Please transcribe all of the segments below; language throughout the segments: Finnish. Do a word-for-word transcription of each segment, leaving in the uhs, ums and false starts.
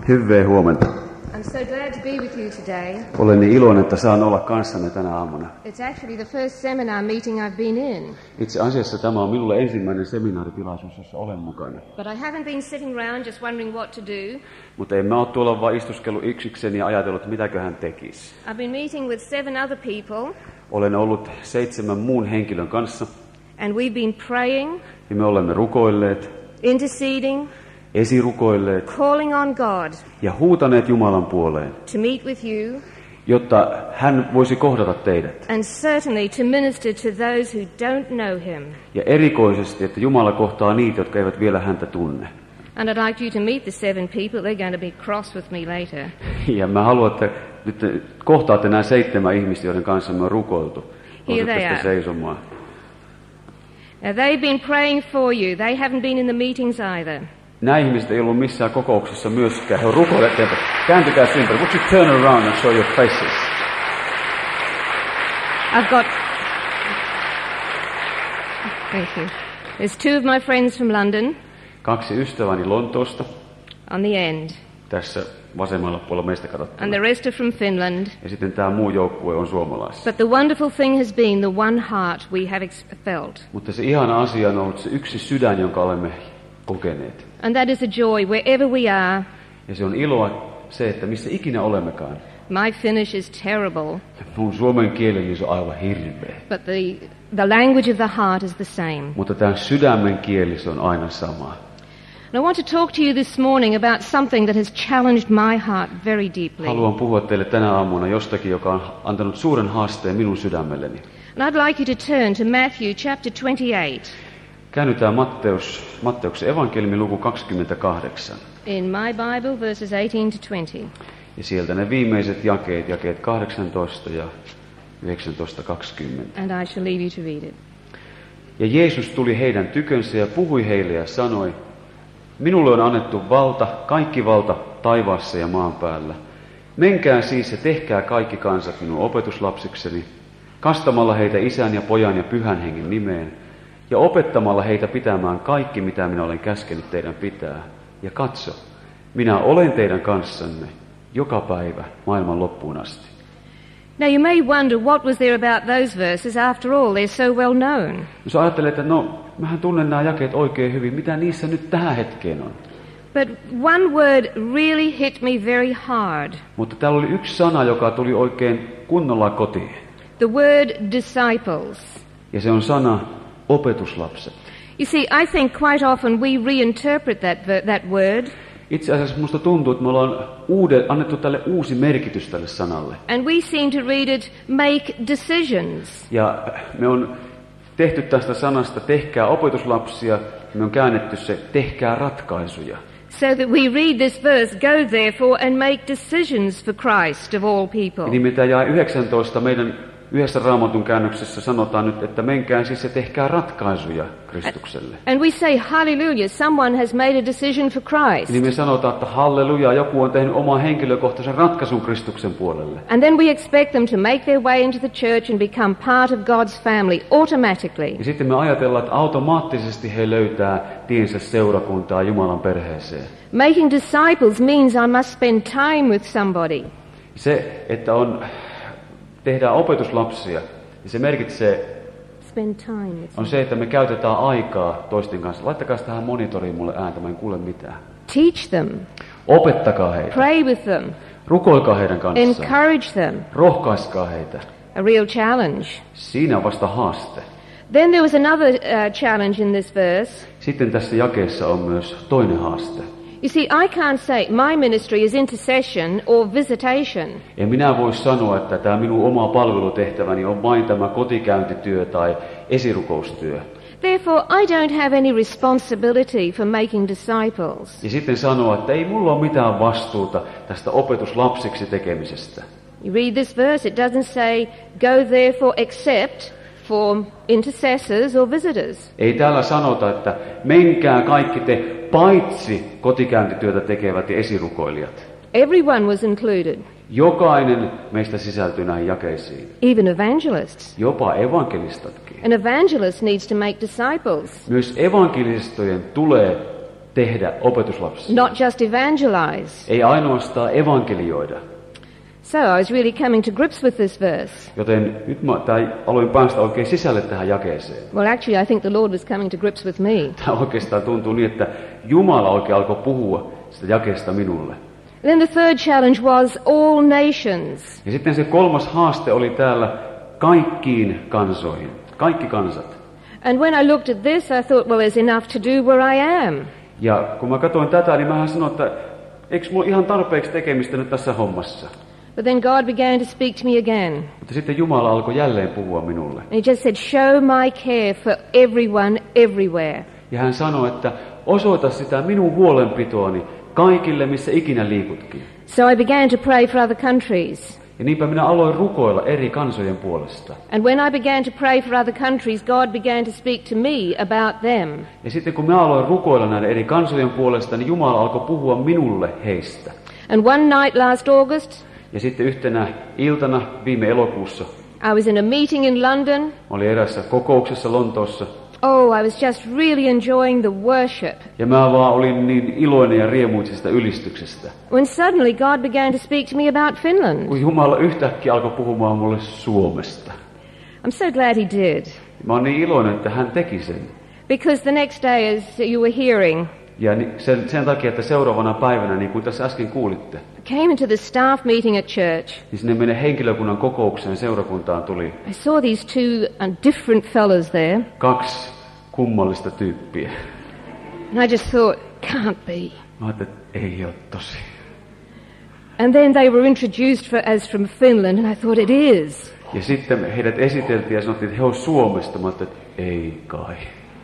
Hyvää huomenta. I'm so glad to be with you today. Olen niin iloinen, että saan olla kanssanne tänä aamuna. It's actually the first seminar meeting I've been in. Itse asiassa tämä on minulle ensimmäinen seminaaritilaisuus, jossa olen mukana. But I haven't been sitting around just wondering what to do. Mutta en mä ole tuolla vaan istuskellut yksikseni ja ajatellut, mitäköhän tekisi. I've been meeting with seven other people. Olen ollut seitsemän muun henkilön kanssa. And we've been praying. Ja me olemme rukoilleet. Interceding. Esirukoilleet. Calling on God. Ja huutaneet Jumalan puoleen. To meet with you. Jotta hän voisi kohdata teidät. And certainly to minister to those who don't know him. Ja erikoisesti, että Jumala kohtaa niitä, jotka eivät vielä häntä tunne. And I'd like you to meet the seven people. They're going to be cross with me later. Ja mä haluan, että nyt kohtaatte nämä seitsemän ihmistä, joiden kanssa me on rukoiltu. Here they are. Seisomaan. Now, they've been praying for you. They haven't been in the meetings either. Nämä ihmiset ei ollut missään kokouksessa myöskään. He on rukoilleet teiltä. Kääntykää simple. Would you turn around and show your faces? I've got... Thank you. There's two of my friends from London. Kaksi ystäväni Lontoosta. On the end. Tässä vasemmalla puolella meistä katsottuna. And the rest are from Finland. Ja sitten tämä muu joukkue on suomalaisia. But the wonderful thing has been the one heart we have felt. Mutta se ihana asia on ollut se yksi sydän, jonka olemme kokeneet. And that is a joy wherever we are. Ja se on iloa se, että missä ikinä olemmekaan. My Finnish is terrible. Mun suomen kieleni on aivan hirveä. But the, the language of the heart is the same. Mutta tämä sydämen kieli se on aina sama. And I want to talk to you this morning about something that has challenged my heart very deeply. Haluan puhua teille tänä aamuna jostakin, joka on antanut suuren haasteen minun sydämelleni. And I'd like you to turn to Matthew chapter twenty-eight. Käännytään Matteus, Matteuksen evankeliumin luku kaksikymmentäkahdeksan. In my Bible, verses eighteen to twenty. Ja sieltä ne viimeiset jakeet, jakeet kahdeksantoista ja yhdeksäntoista kaksikymmentä. And I shall leave you to read it. Ja Jeesus tuli heidän tykönsä ja puhui heille ja sanoi, minulle on annettu valta, kaikki valta taivaassa ja maan päällä. Menkää siis ja tehkää kaikki kansat minun opetuslapsikseni, kastamalla heitä isän ja pojan ja pyhän hengen nimeen, ja opettamalla heitä pitämään kaikki, mitä minä olen käskenyt teidän pitää. Ja katso, minä olen teidän kanssanne joka päivä maailman loppuun asti. Now you may wonder what was there about those verses. After all, they're so well known. Jos ajattelee, että no, mähän tunnen nämä jakeet oikein hyvin, mitä niissä nyt tähän hetkeen on. But one word really hit me very hard. Mutta täällä oli yksi sana, joka tuli oikein kunnolla kotiin. The word disciples. Ja se on sana opetuslapset. You see, I think quite often we reinterpret that, that word. Itse asiassa musta tuntuu, että me ollaan uude, annettu tälle uusi merkitys tälle sanalle. And we seem to read it, make decisions. Ja me on tehty tästä sanasta tehkää opetuslapsia, me on käännetty se tehkää ratkaisuja. So that we read this verse, go therefore and make decisions for Christ of all people. Niin mitä jae yhdeksäntoista meidän yhdessä Raamatun käännöksessä sanotaan nyt, että menkää siis ja tehkää ratkaisuja Kristukselle. And we say, hallelujah, someone has made a decision for Christ. Niin me sanotaan, että halleluja, joku on tehnyt oman henkilökohtaisen ratkaisun Kristuksen puolelle. And then we expect them to make their way into the church and become part of God's family automatically. Ja sitten me ajatellaan, että automaattisesti he löytää tiensä seurakuntaa Jumalan perheeseen. Making disciples means I must spend time with somebody. Se, että on tehdään opetuslapsia, ja se merkitsee, Spend time with on se, että me käytetään aikaa toisten kanssa. Laittakaa tähän monitoriin mulle ääntä, mä en kuule mitään. Teach them. Opettakaa heitä. Pray with them. Rukoilkaa heidän kanssaan. Encourage them. Rohkaiskaa heitä. A real challenge. Siinä on vasta haaste. Then there was another uh, challenge in this verse. Sitten tässä jakeessa on myös toinen haaste. You see, I can't say my ministry is intercession or visitation. En minä voi sanoa, että tämä minun oma palvelutehtäväni on vain tämä kotikäyntityö tai esirukoustyö. Therefore, I don't have any responsibility for making disciples. Ja sitten sanoa, että ei mulla ole mitään vastuuta tästä opetuslapsiksi tekemisestä. You read this verse, it doesn't say, go therefore except for intercessors or visitors. Ei täällä sanota, että menkää kaikki te paitsi kotikäyntityötä tekevät ja esirukoilijat. Everyone was included. Jokainen meistä sisältyy näihin jakeisiin. Even evangelists. Jopa evankelistatkin. An evangelist needs to make disciples. Myös evankelistojen tulee tehdä opetuslapsia. not just evangelize. Ei ainoastaan evankelioida. So I was really coming to grips with this verse. Joten nyt mä tai aloin päästä oikein sisälle tähän jakeeseen. Well, actually, I think the Lord was coming to grips with me. Tämä oikeastaan tuntuu niin, että Jumala oikein alkoi puhua sitä jakeesta minulle. Then the third challenge was all nations. Ja sitten se kolmas haaste oli täällä kaikkiin kansoihin. Kaikki kansat. And when I looked at this, I thought, well, there's enough to do where I am. Ja kun mä katsoin tätä, niin mähän sanoin, että eikö mulla ihan tarpeeksi tekemistä nyt tässä hommassa? But then God began to speak to me again. Mutta sitten Jumala alkoi jälleen puhua minulle. And he just said, show my care for everyone, everywhere. Ja hän sanoi, että osoita sitä minun huolenpitoani kaikille, missä ikinä liikutkin. So I began to pray for other countries. Ja niinpä minä aloin rukoilla eri kansojen puolesta. And when I began to pray for other countries, God began to speak to me about them. Ja sitten kun minä aloin rukoilla näiden eri kansojen puolesta, niin Jumala alkoi puhua minulle heistä. And one night last August, Ja sitten yhtenä iltana viime elokuussa I was in a meeting in London. oli erässä kokouksessa Lontoossa. Oh, I was just really enjoying the worship. Ja mä vaan olin niin iloinen ja riemuisesta ylistyksestä. When suddenly God began to speak to me about Finland. Kun Jumala yhtäkkiä alkoi puhumaan mulle Suomesta. I'm so glad he did. Mä oon niin iloinen, että hän teki sen. Because the next day, as you were hearing, Ja sen, sen takia, että seuraavana päivänä, niin kuin tässä äsken kuulitte, I came into the staff meeting at church. niin sinne meidän henkilökunnan kokoukseen seurakuntaan tuli I saw these two uh, different fellows there. kaksi kummallista tyyppiä. And I just thought, can't be. Mä ajattelin, että ei ole tosi. And then they were introduced for, as from Finland, and I thought, it is. Ja sitten heidät esiteltiin ja sanottiin, että he ovat Suomesta. Mä ajattelin, että ei kai.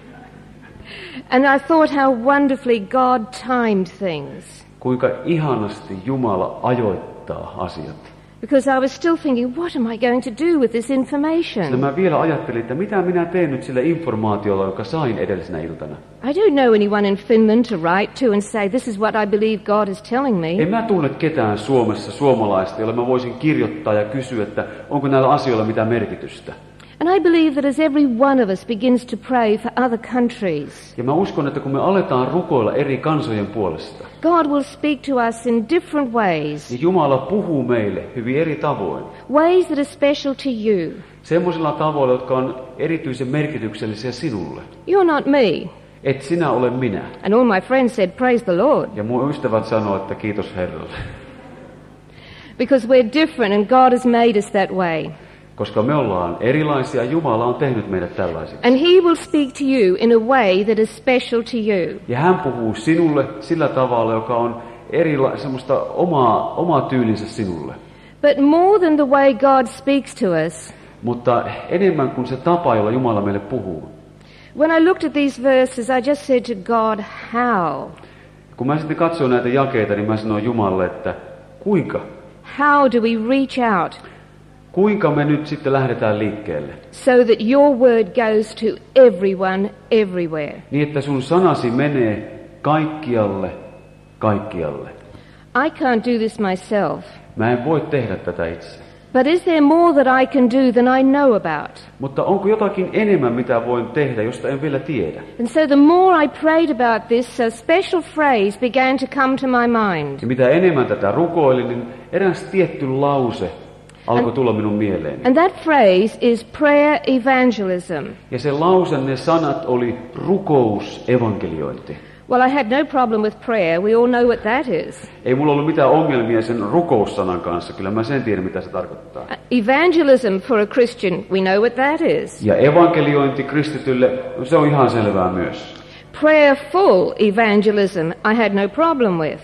And I thought how wonderfully God timed things. Kuinka ihanasti Jumala ajoittaa asiat. Because I was still thinking, what am I going to do with this Sillä information? mä vielä ajattelin, että mitä minä teen nyt sillä informaatiolla, jonka sain edellisenä iltana. I don't know anyone in Finland to write to and say, this is what I believe God is telling me. En mä tunne ketään Suomessa suomalaista, jolle mä voisin kirjoittaa ja kysyä, että onko näillä asioilla mitään merkitystä. And I believe that as every one of us begins to pray for other countries, Ja mä uskon, että kun me aletaan rukoilla eri kansojen puolesta, God will speak to us in different ways, niin Jumala puhuu meille hyvin eri tavoin. ways that are special to you. Semmoisilla tavoilla, jotka on erityisen merkityksellisiä sinulle. You're not me. Et sinä ole minä. And all my friends said, praise the Lord. Ja mun ystävät sanoo, että kiitos Herralle. Because we're different and God has made us that way. Koska me ollaan erilaisia, Jumala on tehnyt meidät tällaisiksi. And he will speak to you in a way that is special to you. Ja hän puhuu sinulle sillä tavalla, joka on erila- semmoista omaa, omaa tyylinsä sinulle. But more than the way God speaks to us, Mutta enemmän kuin se tapa, jolla Jumala meille puhuu. when I looked at these verses, I just said to God, how? Kun mä sitten katsoin näitä jakeita, niin mä sanoin Jumalalle, että kuinka? How do we reach out Kuinka me nyt sitten lähdetään liikkeelle? so that your word goes to everyone, everywhere? Niin, että sun sanasi menee kaikkialle, kaikkialle. I can't do this myself. Mä en voi tehdä tätä itse. But is there more that I can do than I know about? Mutta onko jotakin enemmän, mitä voin tehdä, josta en vielä tiedä? And so the more I prayed about this, a special phrase began to come to my mind. Ja mitä enemmän tätä rukoilin, niin eräs tietty lause alkoi tulla minun mieleeni. And that phrase is prayer evangelism. Ja se lause, ne sanat oli rukousevankeliointi. Well, I had no problem with prayer. We all know what that is. Ei mulla ollut mitään ongelmia sen rukoussanan kanssa, kyllä mä sen tiedän, mitä se tarkoittaa. Uh, Evangelism for a Christian, we know what that is. Ja evankeliointi kristitylle, no se on ihan selvää myös. Prayerful evangelism, I had no problem with.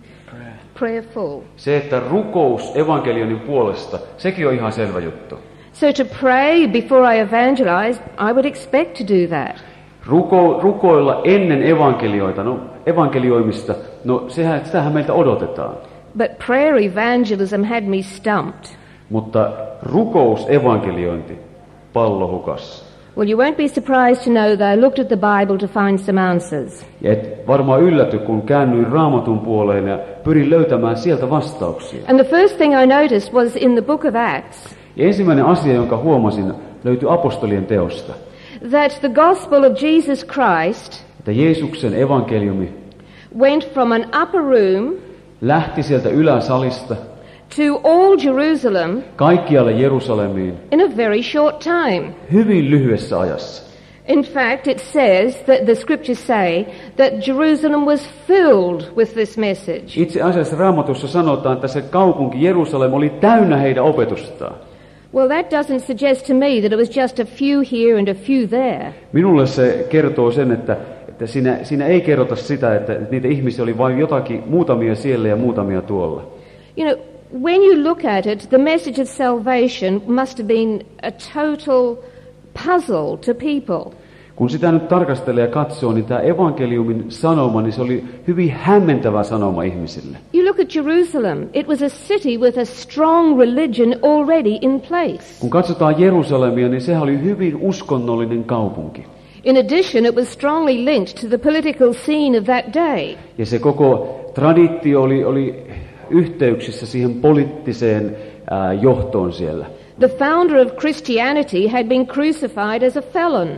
Prayerful. Se, että rukous evankelioinnin puolesta, sekin on ihan selvä juttu. So to pray before I evangelize, I would expect to do that. Ruko, rukoilla ennen evankelioita, no evankelioimista, no sehän, sitähän meiltä odotetaan. But prayer evangelism had me stumped. Mutta rukous evankeliointi, pallo hukassa. Well, you won't be surprised to know that I looked at the Bible to find some answers. Ja et varmaan ylläty, kun käännyin Raamatun puoleen ja pyrin löytämään sieltä vastauksia. And the first thing I noticed was in the book of Acts Ja ensimmäinen asia, jonka huomasin, löytyi apostolien teosta. that the gospel of Jesus Christ Että Jeesuksen evankeliumi went from an upper room lähti sieltä yläsalista to all Jerusalem kaikkialle Jerusalemiin in a very short time. hyvin lyhyessä ajassa. In fact, it says that the scriptures say that Jerusalem was filled with this message. Itse asiassa Raamatussa sanotaan, että se kaupunki Jerusalem oli täynnä heidän opetustaan. Well, that doesn't suggest to me that it was just a few here and a few there. Minulle se kertoo sen, että, että siinä, siinä ei kerrota sitä, että niitä ihmisiä oli vain jotakin, muutamia siellä ja muutamia tuolla. You know, when you look at it, the message of salvation must have been a total puzzle to people. Kun sitä nyt tarkastelee ja katsoo, niin tämä evankeliumin sanoma, niin se oli hyvin hämmentävä sanoma ihmisille. You look at Jerusalem, it was a city with a strong religion already in place. Kun katsotaan Jerusalemia, niin sehän oli hyvin uskonnollinen kaupunki. In addition, it was strongly linked to the political scene of that day. Ja se koko traditio oli, oli yhteyksissä siihen poliittiseen ää, johtoon siellä. The founder of Christianity had been crucified as a felon.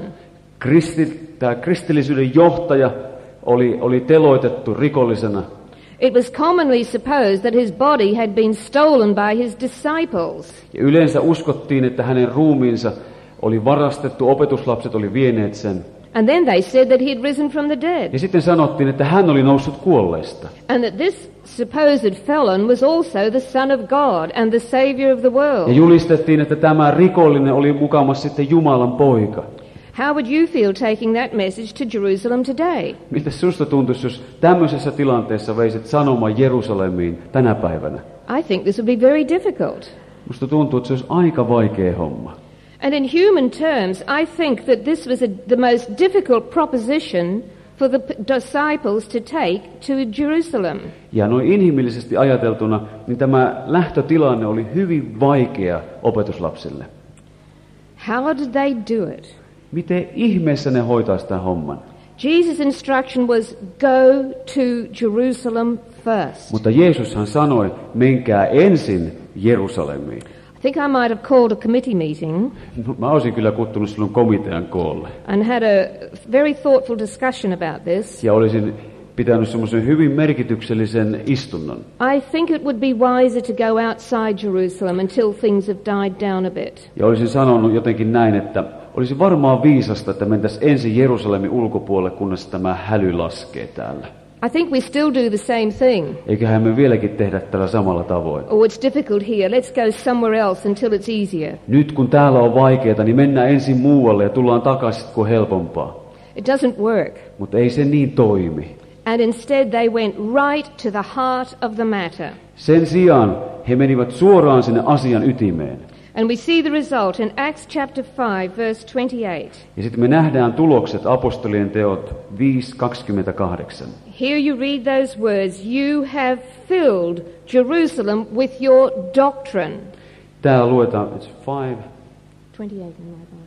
Kristi, tämä kristillisyyden johtaja oli, oli teloitettu rikollisena. It was commonly supposed that his body had been stolen by his disciples. Ja yleensä uskottiin, että hänen ruumiinsa oli varastettu, opetuslapset oli vieneet sen. And then they said that he had risen from the dead. Ja sitten sanottiin, että hän oli noussut kuolleista. And that this supposed felon was also the Son of God and the Savior of the Ja world. julistettiin, että tämä rikollinen oli mukamas sitten Jumalan poika. How would you feel taking that message to Jerusalem today? Miltä susta tuntuisi, jos tämmöisessä tilanteessa veisit sanoman Jerusalemiin tänä päivänä? I think this would be very difficult. Musta tuntuu, että se olisi aika vaikea homma. And in human terms, I think that this was a, the most difficult proposition for the p- disciples to take to Jerusalem. Ja noin inhimillisesti ajateltuna, niin tämä lähtötilanne oli hyvin vaikea opetuslapsille. How did they do it? Miten ihmeessä ne hoitaisi tämän homman? Jesus' instruction was go to Jerusalem first. Mutta Jeesushan sanoi, menkää ensin Jerusalemiin. I think I might have called a committee meeting No, mä olisin kyllä kutsunut silloin komitean koolle. and had a very thoughtful discussion about this. Ja olisin pitänyt semmoisen hyvin merkityksellisen istunnon. I think it would be wiser to go outside Jerusalem until things have died down a bit. Ja olisin sanonut jotenkin näin, että olisi varmaan viisasta, että mentäisiin ensin Jerusalemin ulkopuolelle, kunnes tämä häly laskee täällä. I think we still do the same thing. Eiköhän me vieläkin tehdä tällä samalla tavoin. Oh, it's difficult here. Let's go somewhere else until it's easier. Nyt kun täällä on vaikeaa, niin mennään ensin muualle ja tullaan takaisin, kun on helpompaa. It doesn't work. Mutta ei se niin toimi. And instead they went right to the heart of the matter. Sen sijaan he menivät suoraan sinne asian ytimeen. And we see the result in Acts chapter five, verse twenty-eight. Ja sitten me nähdään tulokset apostolien teot viisi kaksikymmentäkahdeksan. Here you read those words, you have filled Jerusalem with your doctrine. Täällä luetaan, it's five. twenty-eight in my Bible.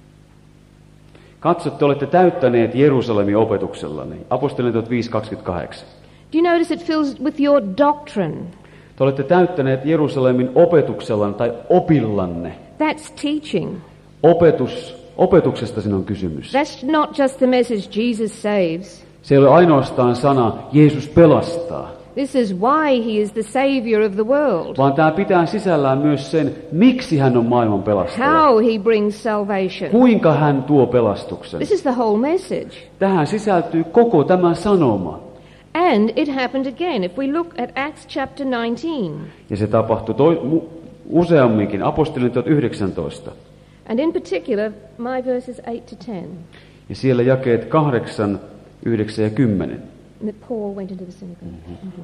Katso, te olette täyttäneet Jerusalemin opetuksellanne. Apostolien teot viisi kaksikymmentäkahdeksan. Do you notice it fills with your doctrine? Te olette täyttäneet Jerusalemin opetuksellanne tai opillanne. That's teaching. Opetus, opetuksesta siinä on kysymys. That's not just the message Jesus saves. Se ei ole ainoastaan sana, Jeesus pelastaa. This is why he is the savior of the world. Vaan tämä pitää sisällään myös sen, miksi hän on maailman pelastaja. How he brings salvation. Kuinka hän tuo pelastuksen. This is the whole message. Tähän sisältyy koko tämä sanoma. And it happened again. If we look at Acts chapter nineteen. Ja se tapahtui toi, mu, useamminkin, apostolien teot yhdeksäntoista. And in particular, my verses eight to ten. Ja siellä jakeet kahdeksan, yhdeksän ja kymmenen. That Paul went into the synagogue. Mm-hmm.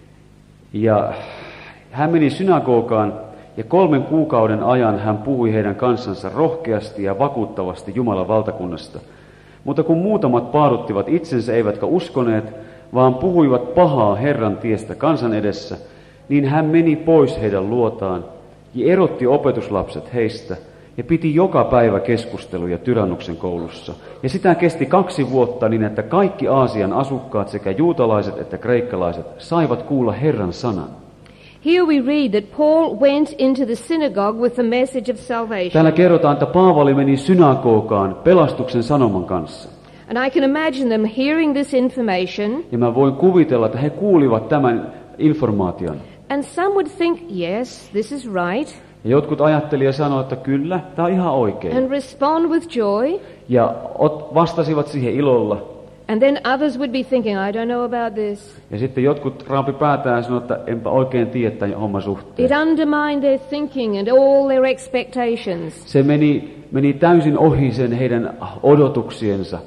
Ja hän meni synagogaan ja kolmen kuukauden ajan hän puhui heidän kanssansa rohkeasti ja vakuuttavasti Jumalan valtakunnasta. Mutta kun muutamat paaduttivat itsensä eivätkä uskoneet, vaan puhuivat pahaa Herran tiestä kansan edessä, niin hän meni pois heidän luotaan ja erotti opetuslapset heistä ja piti joka päivä keskusteluja Tyrannuksen koulussa. Ja sitä kesti kaksi vuotta niin, että kaikki Aasian asukkaat, sekä juutalaiset että kreikkalaiset, saivat kuulla Herran sanan. Here we read that Paul went into the synagogue with the message of salvation. Täällä kerrotaan, että Paavali meni synagogaan pelastuksen sanoman kanssa. And I can imagine them hearing this information. Ja mä voin kuvitella, että he kuulivat tämän informaation. And some would think, yes, this is right. Ja jotkut ajatteli ja sanoi, että kyllä, tämä on ihan oikein. And respond with joy. Ja vastasivat siihen ilolla. And then others would be thinking, I don't know about this. Ja sitten jotkut raapi päätään ja sanoi, että enpä oikein tiedä tämän homman suhteen. It undermined their thinking and all their expectations. Se meni, meni täysin ohi sen heidän odotuksiensa.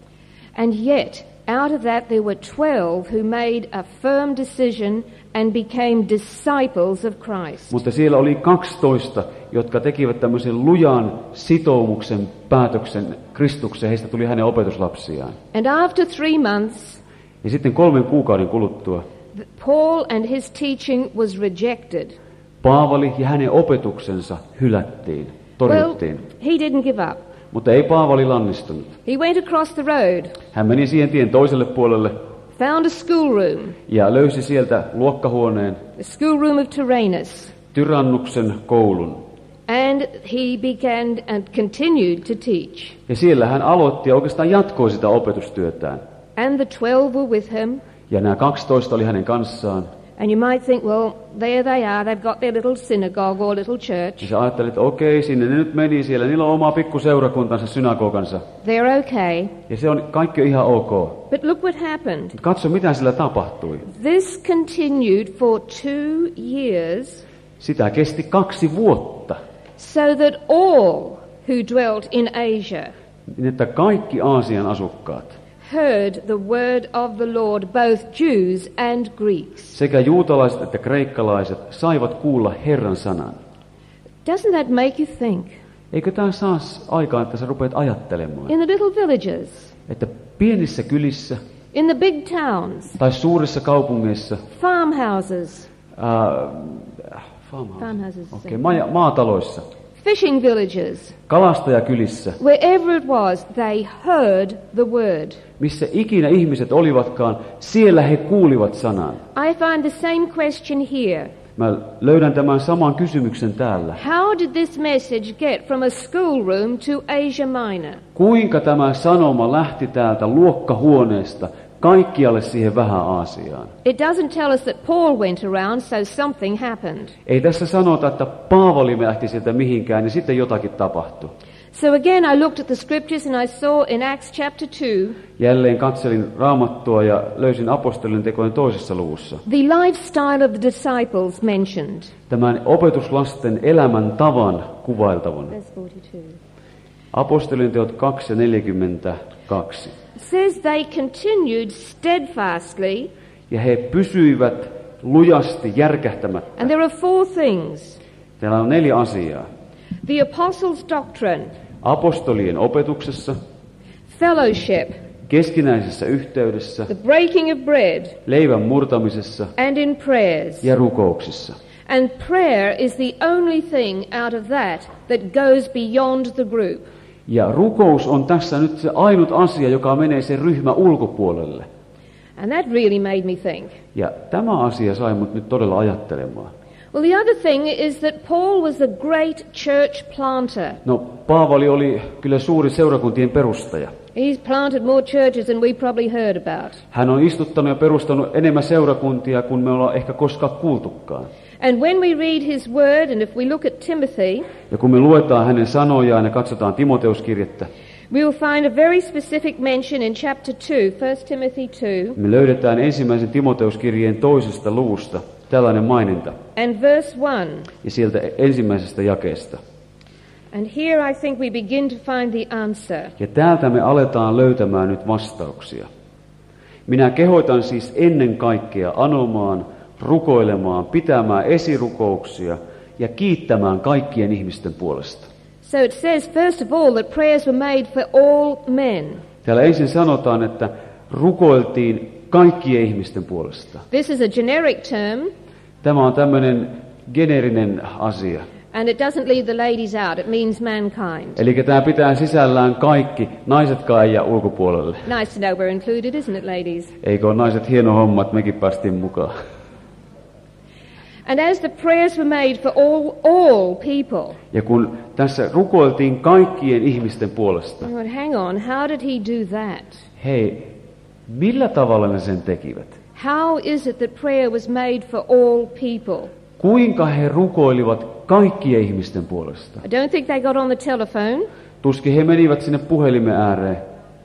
And yet, out of that there were twelve who made a firm decision and became disciples of Christ. Mutta siellä oli kaksitoista, jotka tekivät tämmöisen lujan sitoumuksen päätöksen Kristukseen. Heistä tuli hänen opetuslapsiaan. And after three months, ja sitten kolmen kuukauden kuluttua Paul and his teaching was rejected. Paavali ja hänen opetuksensa hylättiin, torjuttiin. Well, he didn't give up. Mutta ei Paavali lannistunut. He went across the road. Hän meni siihen tien toiselle puolelle. Found a schoolroom. Ja löysi sieltä luokkahuoneen. The schoolroom of Tyrannus. Tyrannuksen koulun. And he began and continued to teach. Ja siellä hän aloitti ja oikeastaan jatkoi sitä opetustyötään. And the twelve were with him. Ja nämä kaksitoista oli hänen kanssaan. And you might think, well, there they are, they've got their little synagogue or little church. Ja sä ajattelit, että okei, sinne ne nyt meni siellä, niillä on oma pikku seurakuntansa, synagogansa. They're okay. Ja se on kaikki ihan ok. But look what happened. Katso, mitä sillä tapahtui. This continued for two years. Sitä kesti kaksi vuotta. So that all who dwelt in Asia, niin että kaikki Aasian asukkaat heard the word of the Lord, both Jews and Greeks. Sekä juutalaiset että kreikkalaiset saivat kuulla Herran sanan. Doesn't that make you think? Eikö tämä saa aikaan, että sä rupeat ajattelemaan? In the little villages, että pienissä kylissä, in the big towns, tai suurissa kaupungeissa, farmhouses, uh, farmhouses, farmhouses okay, ma- maataloissa, fishing villages, kalastajakylissä, wherever it was, they heard the word. Missä ikinä ihmiset olivatkaan, siellä he kuulivat sanan. I find the same question here. Mä löydän tämän saman kysymyksen täällä. How did this message get from a schoolroom to Asia Minor? Kuinka tämä sanoma lähti täältä luokkahuoneesta kaikkialle siihen vähän Aasiaan? It doesn't tell us that Paul went around, so something happened. Ei tässä sanota, että Paavali lähti sieltä mihinkään, niin sitten jotakin tapahtui. So again I looked at the scriptures and I saw in Acts chapter two. Jälleen katselin Raamattua ja löysin apostolien tekojen toisessa luvussa. The lifestyle of the disciples mentioned. Tämän opetuslasten elämän tavan kuvailtavan. Apostolien teot kaksi ja neljäkymmentäkaksi. Says they continued steadfastly. Ja he pysyivät lujasti järkähtämättä. And there are four things. Täällä on neljä asiaa. The apostles' doctrine. Apostolien opetuksessa. Fellowship. Keskinäisessä yhteydessä. The breaking of bread. Leivän murtamisessa. And in prayers. Ja rukouksissa. And prayer is the only thing out of that that goes beyond the group. Ja rukous on tässä nyt se ainut asia, joka menee sen ryhmän ulkopuolelle. And that really made me think. Ja tämä asia sai mut nyt todella ajattelemaan. Well, the other thing is that Paul was a great church planter. No, Paavali oli kyllä suuri seurakuntien perustaja. He's planted more churches than we probably heard about. Hän on istuttanut ja perustanut enemmän seurakuntia kuin me ollaan ehkä koskaan kuultukaan. And when we read his word, and if we look at Timothy, ja kun me luetaan hänen sanojaan ja katsotaan Timoteuskirjettä, we will find a very specific mention in chapter two, First Timothy two. Me löydetään ensimmäisen Timoteuskirjeen toisesta luvusta tällainen maininta. And verse one. Ja sieltä ensimmäisestä jakeesta. And here I think we begin to find the answer. Ja täältä me aletaan löytämään nyt vastauksia. Minä kehoitan siis ennen kaikkea anomaan, rukoilemaan, pitämään esirukouksia ja kiittämään kaikkien ihmisten puolesta. So it says first of all that prayers were made for all men. Täällä ensin sanotaan, että rukoiltiin kaikkien ihmisten puolesta. This is a generic term. Tämä on tämmöinen geneerinen asia. And it doesn't leave the ladies out, it means mankind. Eli tämä pitää sisällään kaikki, naisetkaan ei jää ulkopuolelle. Nice to know we're included, isn't it, ladies? Eikö ole naiset hieno homma, että mekin päästiin mukaan? And as the prayers were made for all, all people, Ja kun tässä rukoiltiin kaikkien ihmisten puolesta, I went, hang on, how did he do that? hei, millä tavalla ne sen tekivät? How is it that prayer was made for all people? Kuinka he rukoilivat kaikkien ihmisten puolesta? I don't think they got on the telephone. Tuskin he menivät sinne puhelimen ääreen.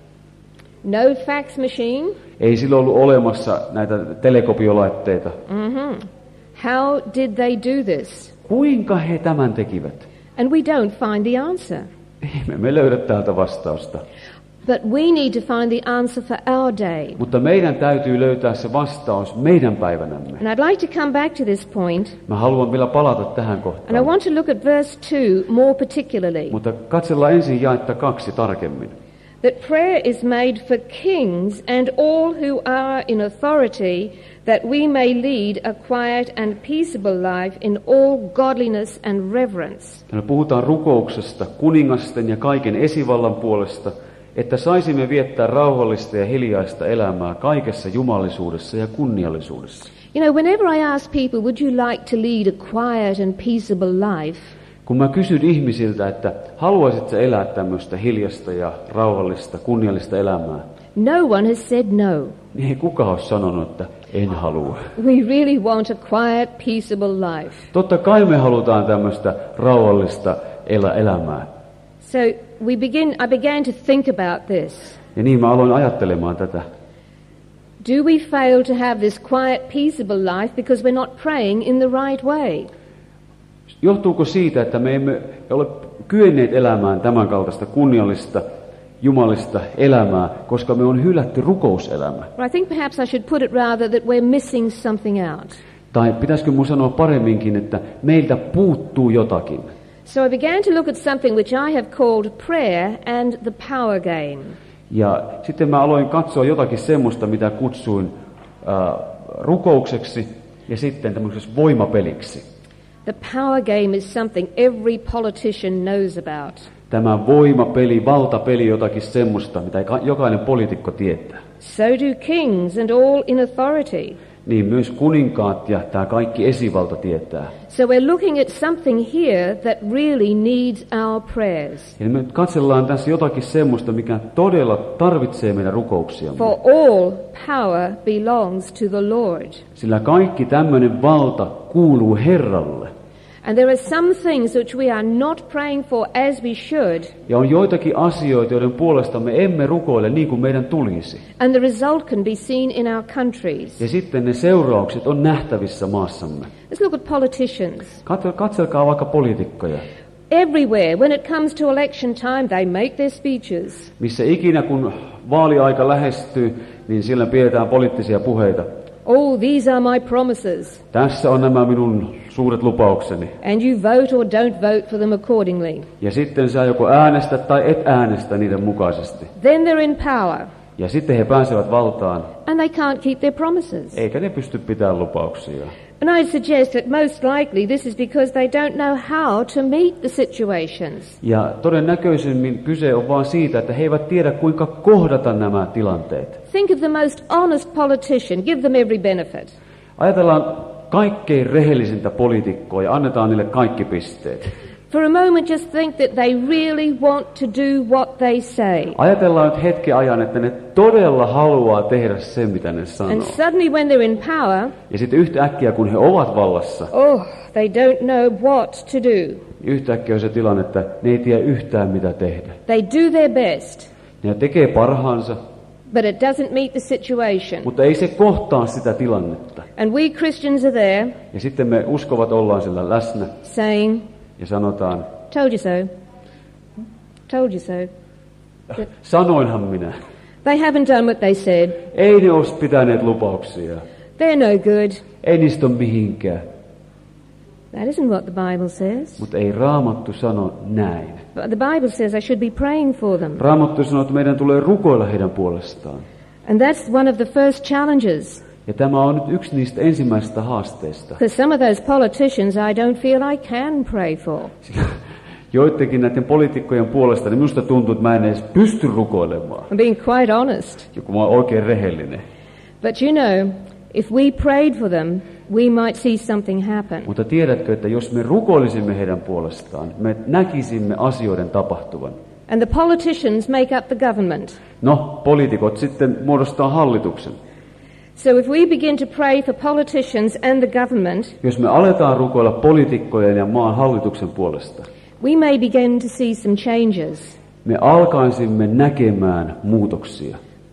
No fax machine. Ei silloin ollut olemassa näitä telekopiolaitteita. Mm-hmm. How did they do this? Kuinka he tämän tekivät? And we don't find the answer. Emme me löydä täältä vastausta. But we need to find the answer for our day. Mutta meidän täytyy löytää se vastaus meidän päivänämme. And I'd like to come back to this point. Mä haluan vielä palata tähän And I kohtaan. want to look at verse two more particularly. Mutta katsellaan ensin jaetta kaksi tarkemmin. That prayer is made for kings and all who are in authority, that we may lead a quiet and peaceable life in all godliness and reverence. Me puhutaan rukouksesta kuningasten ja kaiken esivallan puolesta, että saisimme viettää rauhallista ja hiljaista elämää kaikessa jumalisuudessa ja kunniallisuudessa. You know, whenever I ask people, would you like to lead a quiet and peaceable life? Kun mä kysyn ihmisiltä, että haluaisitko elää tämmöistä hiljasta ja rauhallista, kunniallista elämää, No one has said no. niin ei kukaan ole sanonut, että en halua. We really want a quiet, peaceable life. Totta kai me halutaan tämmöistä rauhallista elä elämää. So we begin, I began to think about this. Ja niin mä aloin ajattelemaan tätä. Do we fail to have this quiet, peaceable life because we're not praying in the right way? Johtuuko siitä, että me emme ole kyenneet elämään tämän kaltaista kunniallista, jumalista elämää, koska me on hylätty rukouselämä? Or I think perhaps I should put it rather that we're missing something out. Tai pitäisikö mun sanoa paremminkin, että meiltä puuttuu jotakin? So I began to look at something which I have called prayer and the power game. Ja sitten mä aloin katsoa jotakin semmoista, mitä kutsuin äh, rukoukseksi ja sitten tämmöiseksi voimapeliksi. The power game is something every politician knows about. Tämä voimapeli, valtapeli, jotakin semmoista, mitä jokainen poliitikko tietää. So do kings and all in authority. Niin myös kuninkaat ja tämä kaikki esivalta tietää. So we're looking at something here that really needs our prayers. Ja me katsellaan tässä jotakin semmoista, mikä todella tarvitsee meidän rukouksiamme. For all power belongs to the Lord. Sillä kaikki tämmöinen valta kuuluu Herralle. And there are some things which we are not praying for as we should. Ja on joitakin asioita, joiden puolesta me emme rukoile niin kuin meidän tulisi. And the result can be seen in our countries. Ja sitten ne seuraukset on nähtävissä maassamme. Let's look at politicians. Katselkaa vaikka poliitikkoja. Everywhere, when it comes to election time, they make their speeches. Missä ikinä kun vaaliaika lähestyy, niin sillä pidetään poliittisia puheita. Oh, these are my promises. Tässä on nämä minun suuret lupaukseni. And you vote or don't vote for them accordingly. Ja sitten sä joko äänestät tai et äänestä niiden mukaisesti. Then they're in power. Ja sitten he pääsevät valtaan. And they can't keep their promises. Eikä ne pysty pitämään lupauksia. And I'd suggest that most likely this is because they don't know how to meet the situations. Ja todennäköisemmin kyse on vaan siitä, että he eivät tiedä kuinka kohdata nämä tilanteet. Think of the most honest politician. Give them every benefit. Ajatellaan kaikkein rehellisintä poliitikkoa ja annetaan niille kaikki pisteet. For a moment just think that they really want to do what they say. Ajatellaan nyt hetken ajan, että ne todella haluaa tehdä sen, mitä ne sanoo. And suddenly when they're in power, Ja sitten yhtäkkiä, kun he ovat vallassa, oh, they don't know what to do. yhtäkkiä on se tilanne, että ne ei tiedä yhtään, mitä tehdä. They do their best, Ne tekee parhaansa, but it doesn't meet the situation. mutta ei se kohtaa sitä tilannetta. And we Christians are there Ja sitten me uskovat ollaan sillä läsnä saying, ja sanotaan, told you so, told you so. sanoinhan minä. They haven't done what they said. Ei ne olisi pitäneet lupauksia. They're no good. Ei niistä ole mihinkään. That isn't what the Bible says. Mutta ei Raamattu sano näin. But the Bible says I should be praying for them. Raamattu sanoo, että meidän tulee rukoilla heidän puolestaan. And that's one of the first challenges. Ja tämä on nyt yksi niistä ensimmäisistä haasteista. Because some of those politicians I don't feel I can pray for. Joidenkin näiden poliitikkojen puolesta, niin minusta tuntuu, että mä en edes pysty rukoilemaan. I'm being quite honest. Joku mä oon oikein rehellinen. But you know, if we prayed for them, we might see something happen. Mutta tiedätkö, että jos me rukoilisimme heidän puolestaan, me näkisimme asioiden tapahtuvan. And the politicians make up the government. No, poliitikot sitten muodostaa hallituksen. So if we begin to pray for politicians and the government, jos me aletaan rukoilla poliitikkojen ja maan hallituksen puolesta, we may begin to see some changes. Me alkaisimme näkemään muutoksia.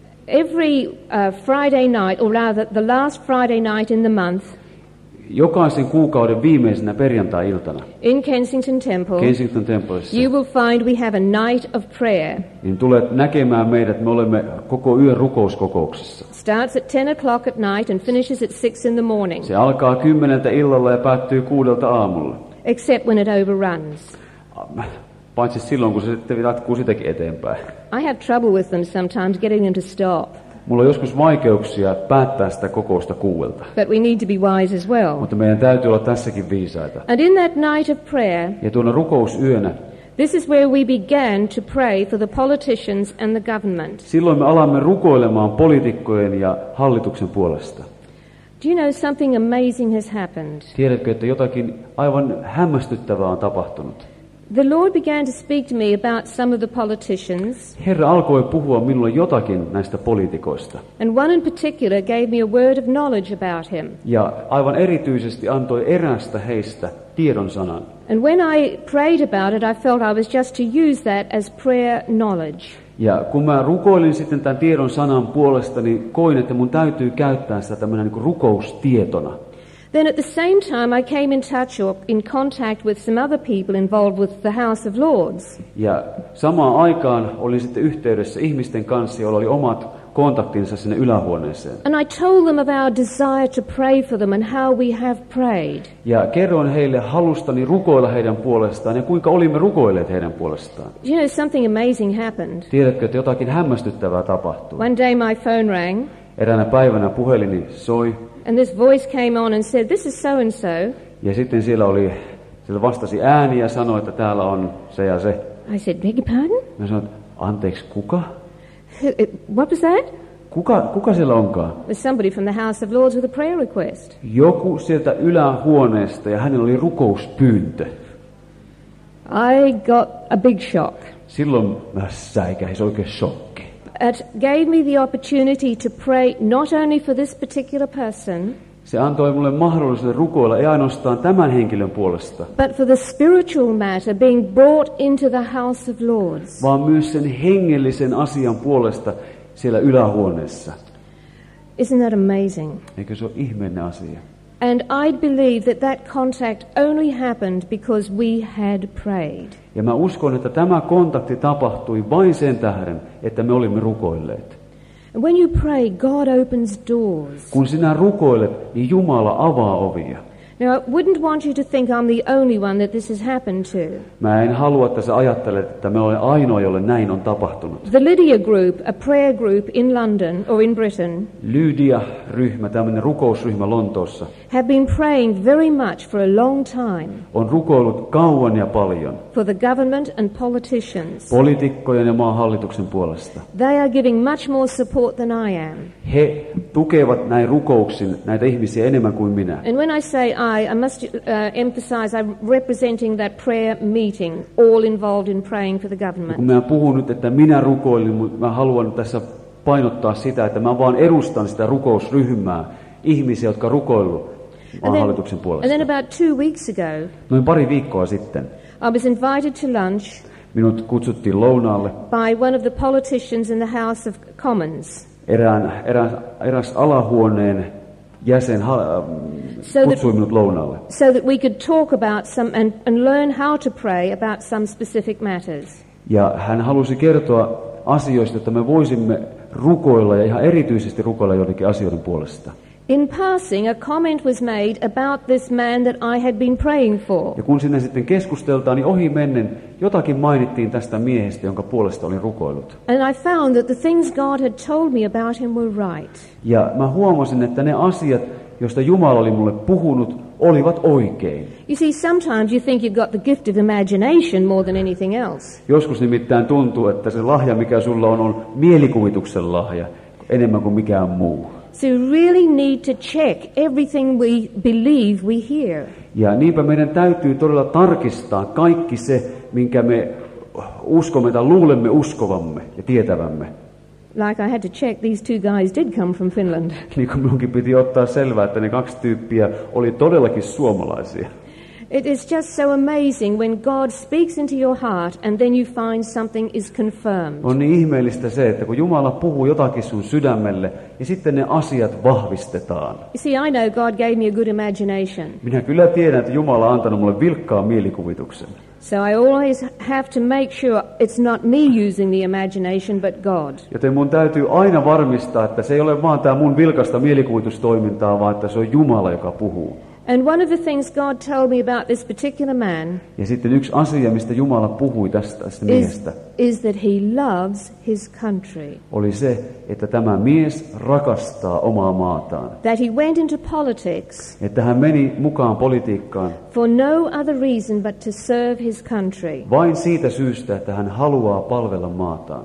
Every uh, Friday night, or rather the last Friday night in the month, jokaisen kuukauden viimeisenä perjantai-iltana in Kensington Temple, Kensington Templessa, you will find we have a night of prayer. Niin tulet näkemään meidät, me olemme koko yön rukouskokouksessa. Starts at ten o'clock at night and finishes at six in the morning. Se alkaa kymmeneltä illalla ja päättyy kuudelta aamulla. Except when it overruns. Paitsi silloin, kun se sitten jatkuu sitäkin eteenpäin. I have trouble with them sometimes getting them to stop. Mulla on joskus vaikeuksia päättää sitä kokousta kuuelta. But we need to be wise as well. Mutta meidän täytyy olla tässäkin viisaita. And in that night of prayer, ja tuona rukousyönä, this is where we began to pray for the politicians and the government. Silloin me alamme rukoilemaan poliitikkojen ja hallituksen puolesta. Do you know something amazing has happened? Tiedätkö, että jotakin aivan hämmästyttävää on tapahtunut? The Lord began to speak to me about some of the politicians. Herra alkoi puhua minulle jotakin näistä poliitikoista. And one in particular gave me a word of knowledge about him. Ja aivan erityisesti antoi eräästä heistä tiedon sanan. And when I prayed about it, I felt I was just to use that as prayer knowledge. Ja kun mä rukoilin sitten tämän tiedon sanan puolesta, niin koin, että mun täytyy käyttää sitä tämmöinen niin kuin rukoustietona. Then at the same time I came in touch or in contact with some other people involved with the House of Lords. Ja samaan aikaan olin sitten yhteydessä ihmisten kanssa, joilla oli omat kontaktinsa sinne ylähuoneeseen. And I told them of our desire to pray for them and how we have prayed. Ja kerroin heille halustani rukoilla heidän puolestaan ja kuinka olimme rukoilleet heidän puolestaan. You know, something amazing happened. Tiedätkö, että jotakin hämmästyttävää tapahtui? One day my phone rang. Eräänä päivänä puhelini soi. And this voice came on and said, "This is so and so." Ja sitten siellä oli, siellä vastasi ääni ja sanoi, että täällä on se ja se. I said, "Beg your pardon?" Mä sanoin, anteeksi, kuka? What was that? Kuka, kuka siellä onkaan? It was somebody from the House of Lords with a prayer request. Joku sieltä ylähuoneesta ja hänellä oli rukouspyyntö. I got a big shock. Silloin mä säikähin, se oli oikein shokki. It gave me the opportunity to pray not only for this particular person, se antoi mulle mahdollisuuden rukoilla ei ainoastaan tämän henkilön puolesta, but for the spiritual matter being brought into the House of Lords, vaan myös sen hengellisen asian puolesta siellä ylähuoneessa. Isn't that amazing? Eikö se ole ihmeellinen asia? And I believe that that contact only happened because we had prayed. Ja mä uskon, että tämä kontakti tapahtui vain sen tähden, että me olimme rukoilleet. And when you pray, God opens doors. Kun sinä rukoilet, niin Jumala avaa ovia. Now, I wouldn't want you to think I'm the only one that this has happened to. Mä en halua, että sä ajattelet, että me olen ainoa, jolle näin on tapahtunut. The Lydia Group, a prayer group in London or in Britain, Lydia-ryhmä, tämmöinen rukousryhmä Lontoossa, have been praying very much for a long time on rukoillut kauan ja paljon for the government and politicians. poliitikkojen ja maan hallituksen puolesta. They are giving much more support than I am. He tukevat näin rukouksin näitä ihmisiä enemmän kuin minä. And when I say I, I must uh, emphasize I'm representing that prayer meeting, all involved in praying for the government. Kun mä puhun nyt, että minä rukoilin, mutta mä haluan tässä painottaa sitä, että mä vaan edustan sitä rukousryhmää, ihmisiä, jotka rukoillut maan hallituksen puolesta. And then about two weeks ago, noin pari viikkoa sitten, I was invited to lunch minut kutsuttiin lounaalle by one of the politicians in the House of Commons. Erään, erään, eräs alahuoneen jäsen ha, so kutsui minut lounaalle. So that we could talk about some and, and learn how to pray about some specific matters. Ja hän halusi kertoa asioista, että me voisimme rukoilla ja ihan erityisesti rukoilla joidenkin asioiden puolesta. In passing, a comment was made about this man that I had been praying for. Ja kun sinne sitten keskusteltaan, niin ohi mennen jotakin mainittiin tästä miehestä, jonka puolesta olin rukoillut. And I found that the things God had told me about him were right. Ja mä huomasin, että ne asiat, joista Jumala oli mulle puhunut, olivat oikein. You see, sometimes you think you've got the gift of imagination more than anything else. Joskus nimittäin tuntuu, että se lahja, mikä sulla on, on mielikuvituksen lahja enemmän kuin mikään muu. So we really need to check everything we believe we hear. Ja niinpä meidän täytyy todella tarkistaa kaikki se, minkä me uskomme tai luulemme uskovamme ja tietävämme. Like I had to check, these two guys did come from Finland. Niin kuin minunkin piti ottaa selvää, että ne kaksi tyyppiä oli todellakin suomalaisia. It is just so amazing when God speaks into your heart and then you find something is confirmed. On niin ihmeellistä se, että kun Jumala puhuu jotakin sun sydämelle, ja sitten ne asiat vahvistetaan. You see, I know God gave me a good imagination. Minä kyllä tiedän, että Jumala on antanut mulle vilkkaan mielikuvituksen. So I always have to make sure it's not me using the imagination, but God. Joten mun täytyy aina varmistaa, että se ei ole vaan tämä mun vilkasta mielikuvitustoimintaa, vaan että se on Jumala, joka puhuu. And one of the things God told me about this particular man Ja sitten yksi asia, mistä Jumala puhui tästä, tästä is, miehestä, is that he loves his country. oli se, että tämä mies rakastaa omaa maataan. That he went into politics Että hän meni mukaan politiikkaan for no other reason but to serve his country. vain siitä syystä, että hän haluaa palvella maataan.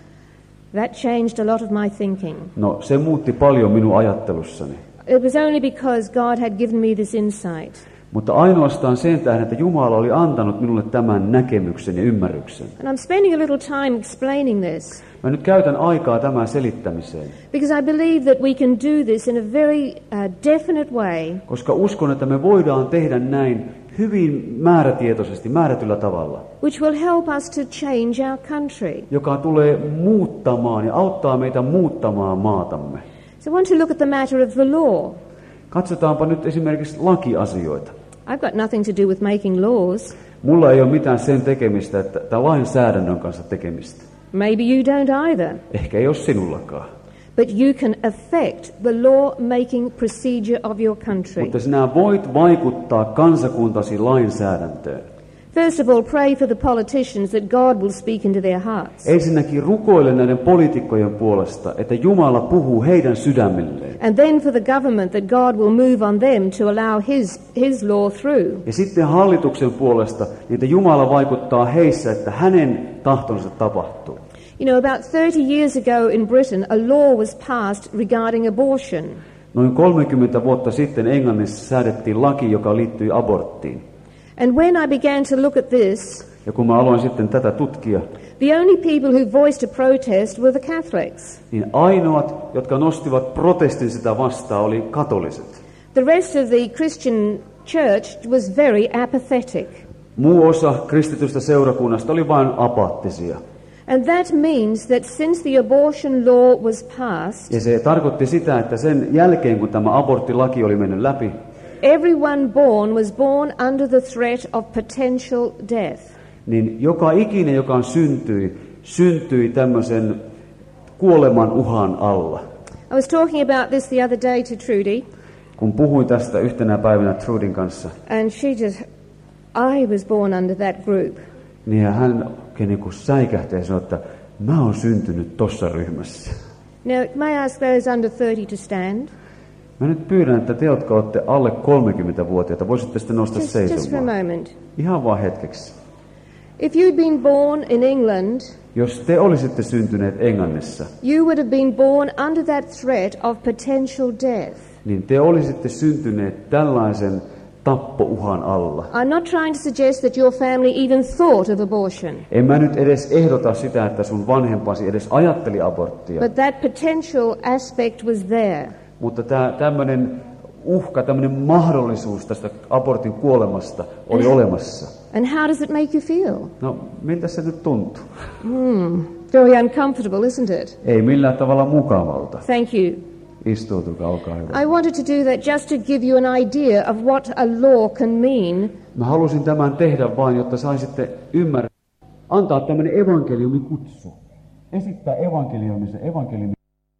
That changed a lot of my thinking. No, se muutti paljon minun ajattelussani. It was only because God had given me this insight. Mutta ainoastaan sen tähden, että Jumala oli antanut minulle tämän näkemyksen ja ymmärryksen. And I'm spending a little time explaining this Mä nyt käytän aikaa tämän selittämiseen, because I believe that we can do this in a very uh, definite way, koska uskon, että me voidaan tehdä näin hyvin määrätietoisesti, määrätyllä tavalla, which will help us to change our country. joka tulee muuttamaan ja auttaa meitä muuttamaan maatamme. So I want to look at the matter of the law. Katsotaanpa nyt esimerkiksi lakiasioita. I've got nothing to do with making laws. Mulla ei ole mitään sen tekemistä, että tämä lainsäädännön kanssa tekemistä. Maybe you don't either. Ehkä ei ole sinullakaan. But you can affect the law-making procedure of your country. Mutta sinä voit vaikuttaa kansakuntasi lainsäädäntöön. First of all, pray for the politicians that God will speak into their hearts. Ensinnäkin rukoile näiden poliitikkojen puolesta, että Jumala puhuu heidän sydämilleen. And then for the government that God will move on them to allow his, his law through. Ja sitten hallituksen puolesta, niin että Jumala vaikuttaa heissä, että hänen tahtonsa tapahtuu. You know, about thirty years ago in Britain, a law was passed regarding abortion. Noin kolmekymmentä vuotta sitten Englannissa säädettiin laki, joka liittyi aborttiin. And when I began to look at this, Ja kun mä aloin sitten tätä tutkia, the only people who voiced a protest were the Catholics. niin ainoat, jotka nostivat protestin sitä vastaan, oli katoliset. The rest of the Christian church was very apathetic. Muu osa kristitystä seurakunnasta oli vain apaattisia. And that means that since the abortion law was passed, Ja se tarkoitti sitä, että sen jälkeen, kun tämä aborttilaki oli mennyt läpi, everyone born was born under the threat of potential death. niin joka ikinen, joka syntyi, syntyi tämmöisen kuoleman uhan alla. I was talking about this the other day to Trudy, Kun puhuin tästä yhtenä päivänä Trudin kanssa, and she just, I was born under that group. niin hän oikein niin kuin säikähti ja sanoi, että mä oon syntynyt tossa ryhmässä. Now, may I ask those under thirty to stand? Mä nyt pyydän, että te, jotka olette alle kolmekymmentävuotiaita, voisitte sitten nousta Just, just for a seisomaan. moment. Ihan vaan hetkeksi. If you'd been born in England, Jos te olisitte syntyneet Englannissa, you would have been born under that threat of potential death. niin te olisitte syntyneet tällaisen tappouhan alla. I'm not trying to suggest that your family even thought of abortion, En mä nyt edes ehdota sitä, että sun vanhempasi edes ajatteli aborttia, but that potential aspect was there. mutta tämä tämmöinen uhka, tämmöinen mahdollisuus tästä abortin kuolemasta oli olemassa. And how does it make you feel? No, miltä se nyt tuntuu? Hmm, very uncomfortable, isn't it? Ei millään tavalla mukavalta. Thank you. Istuutukaa, olkaa hyvä. I wanted to do that just to give you an idea of what a law can mean. Mä halusin tämän tehdä vain, jotta saisitte ymmärtää. Antaa tämmöinen evankeliumikutsu. Esittää evankeliumissa evankeliumi.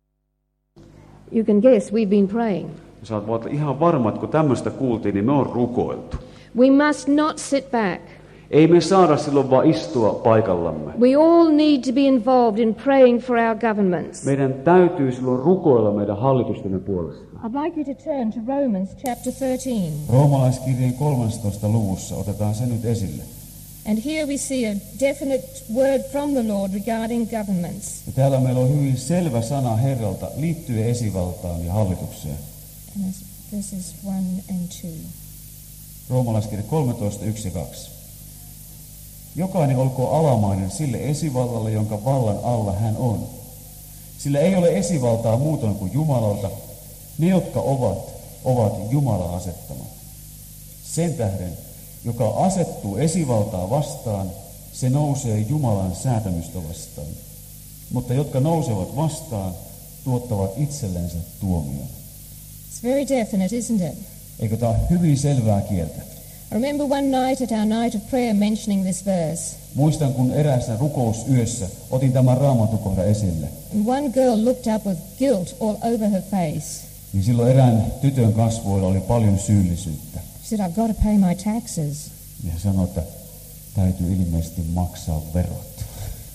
You can guess we've been praying. Sä voit olla ihan varma, että kun tämmöistä kuultiin, niin me on rukoiltu. We must not sit back. Ei me saada silloin vaan istua paikallamme. We all need to be involved in praying for our governments. Meidän täytyy silloin rukoilla meidän hallitustemme puolesta. I'd like you to turn to Romans chapter thirteen. Roomalaiskirjeen kolmastoista luvussa otetaan se nyt esille. And here we see a definite word from the Lord regarding governments. Ja täällä meillä on hyvin selvä sana Herralta liittyen esivaltaan ja hallitukseen. And that's verses one and two. Roomalaiskirja kolmetoista, yksi ja kaksi. Jokainen olkoon alamainen sille esivallalle, jonka vallan alla hän on. Sillä ei ole esivaltaa muutoin kuin Jumalalta. Ne, jotka ovat, ovat Jumala asettamat. Sen tähden, joka asettuu esivaltaa vastaan, se nousee Jumalan säätämystä vastaan. Mutta jotka nousevat vastaan, tuottavat itsellensä tuomion. It's very definite, isn't it? Eikö tämä ole hyvin selvää kieltä? I remember one night at our night of prayer mentioning this verse. Muistan, kun eräässä rukousyössä otin tämän raamatukohdan esille. And one girl looked up with guilt all over her face. Niin silloin erään tytön kasvoilla oli paljon syyllisyyttä. She said, I've got to pay my taxes. Ja hän sanoi, että täytyy ilmeisesti maksaa verot.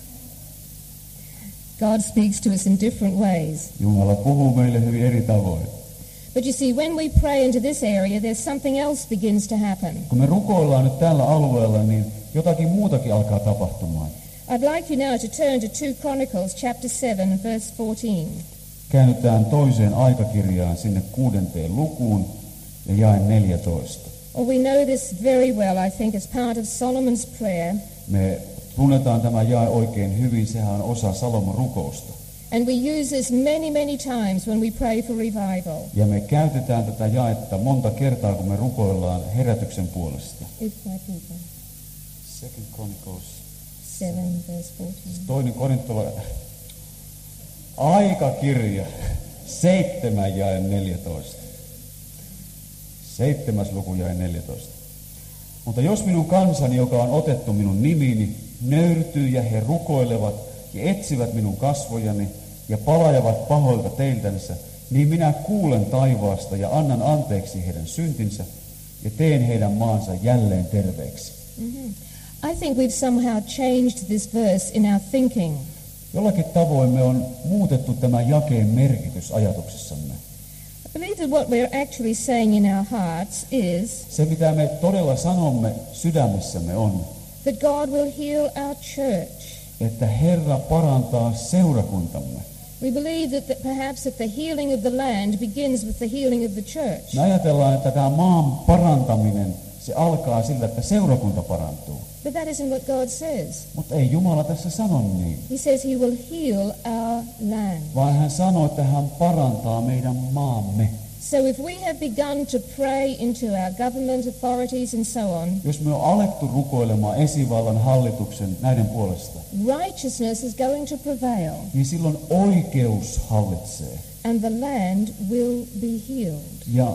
God speaks to us in different ways. Jumala puhuu meille hyvin eri tavoin. But you see, when we pray into this area, there's something else begins to happen. Kun me rukoillaan nyt tällä alueella, niin jotakin muutakin alkaa tapahtumaan. I'd like you now to turn to Second Chronicles chapter seven, verse fourteen. Käännytään toiseen aikakirjaan sinne kuudenteen lukuun ja jae neljätoista. Well, we know this very well, I think, as part of Solomon's prayer. Me tunnetaan tämä jae oikein hyvin, sehän on osa Salomon rukousta. And we use this many, many times when we pray for revival. Ja me käytetään tätä jaetta monta kertaa, kun me rukoillaan herätyksen puolesta. If my people. Second Chronicles. seven, verse fourteen. Toinen korintolainen. Aikakirja. Seitsemän jae neljätoista. Seitsemäs luku jae neljätoista. Mutta jos minun kansani, joka on otettu minun nimini, nöyrtyy ja he rukoilevat ja etsivät minun kasvojani ja palajavat pahoilta teiltänsä, niin minä kuulen taivaasta ja annan anteeksi heidän syntinsä ja teen heidän maansa jälleen terveeksi. Mm-hmm. I think we've somehow changed this verse in our thinking. Jollakin tavoin me on muutettu tämän jakeen merkitys ajatuksessamme. I believe that what we're actually saying in our hearts is Se, mitä me todella sanomme sydämessämme on, that God will heal our church. että Herra parantaa seurakuntamme. We believe that, that perhaps that the healing of the land begins with the healing of the church. Me ajatellaan, että tämä maan parantaminen, se alkaa sillä, että seurakunta parantuu. But that isn't what God says. Mutta ei Jumala tässä sano niin. He says he will heal our land. Vaan hän sanoo, että hän parantaa meidän maamme. So if we have begun to pray into our government authorities and so on, Jos me on alettu rukoilemaan esivallan hallituksen näiden puolesta, righteousness is going to prevail niin silloin oikeus hallitsee and the land will be healed. ja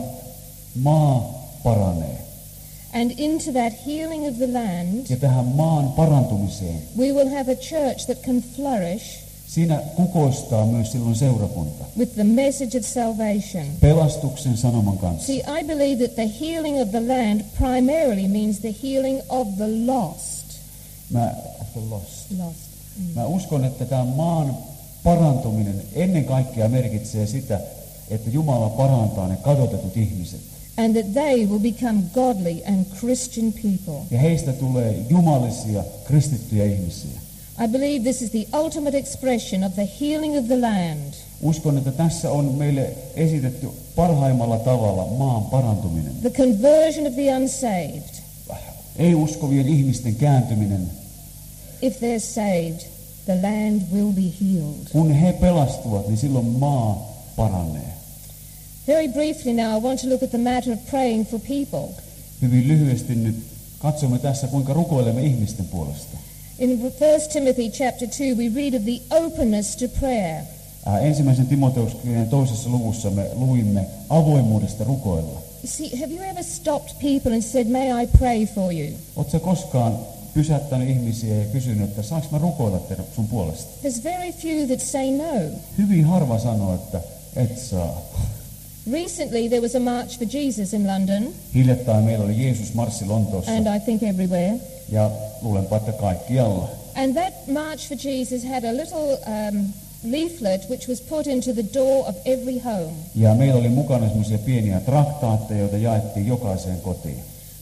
maa paranee. And into that healing of the land, Ja tähän maan parantumiseen, we will have a church that can flourish siinä kukoistaa myös silloin seurakunta. with the message of salvation. Pelastuksen sanoman kanssa. See, I believe that the healing of the land primarily means the healing of the lost. Mä, the lost. Lost. Mm. Mä uskon, että tämä maan parantuminen ennen kaikkea merkitsee sitä, että Jumala parantaa ne kadotetut ihmiset. And that they will become godly and Christian people. Ja heistä tulee jumalisia, kristittyjä ihmisiä. I believe this is the ultimate expression of the healing of the land. Uskon, että tässä on meille esitetty parhaimmalla tavalla maan parantuminen. The conversion of the unsaved. Ei-uskovien ihmisten kääntyminen. If they're saved, the land will be healed. Kun he pelastuvat, niin silloin maa paranee. Very briefly now, I want to look at the matter of praying for people. Hyvin lyhyesti nyt katsomme tässä, kuinka rukoilemme ihmisten puolesta. In First Timothy chapter two, we read of the openness to prayer. Äh, ensimmäisen Timoteuskirjan toisessa luvussa me luimme avoimuudesta rukoilla. You see, have you ever stopped people and said, may I pray for you? Oletko koskaan pysäyttänyt ihmisiä ja kysynyt, että saanko mä rukoilla teidän sun puolesta? There's very few that say no. Hyvin harva sanoo, että et saa. Recently there was a March for Jesus in London, Hiljattain meillä oli Jeesus-marssi Lontoossa and I think everywhere. ja luulenpa, että kaikkialla. And that March for Jesus had a little um, leaflet which was put into the door of every home. Ja meillä oli mukana semmoisia pieniä traktaatteja, joita jaettiin jokaiseen kotiin.